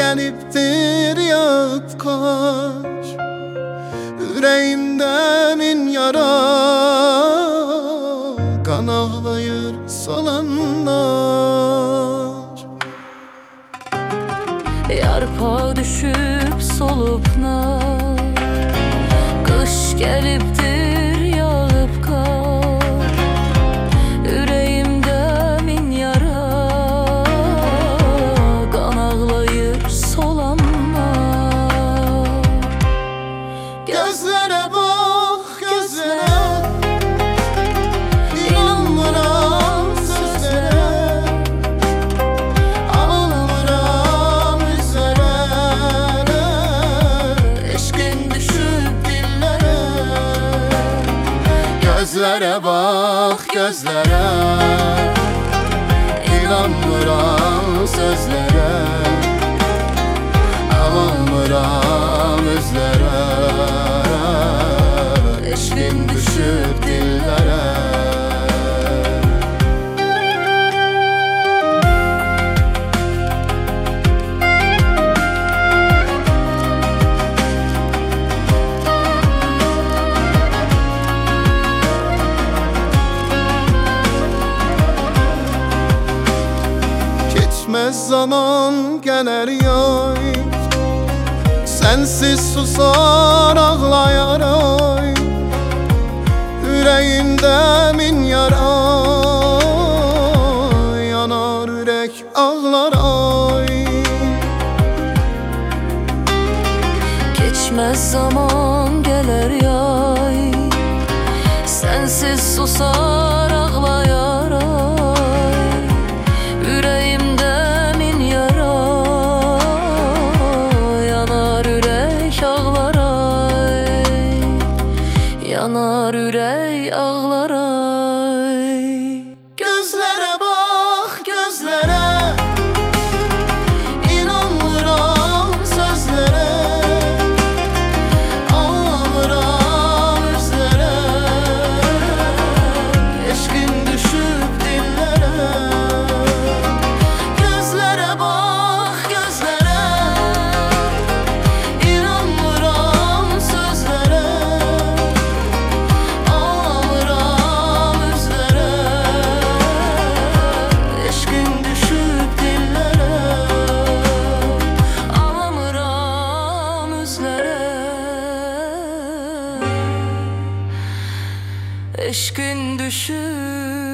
gelipdir yağıp kaç. Yüreğimde min yara, kan ağlayır solanlar. Yarpağı düşüp solup nar, kış gelipdir yağıp kar. Yüreğimde min yara, kan ağlayır solanlar. Gözlere bak gözlere, inanmıram sözlere. Ağlamıram üzerine, eşkin düşüp dillere. Gözlere bak gözlere, inanmıram sözlere. Ağlamıram üzlere, eşkin düşüp dillere. Geçmez zaman gelir yay, sensiz susar ağlayar ay. Yüreğimde min yara, yanar yürek ağlar ay. Geçmez zaman gelir yay, sensiz susar ağlayar ay. Yüreğimde min yara, yanar yürek ağlar ay. Yanar yürek ağlar ay. Gözlere bak gözlere, inanmıram sözlere. Ağlamıram üzlere, eşkin düşüp dillere. Gözlere bak gözlere, inanmıram sözlere. Ağlamıram üzlere, eşkin düşüp dillere. Ağlamıram üzlere, eşkin düşür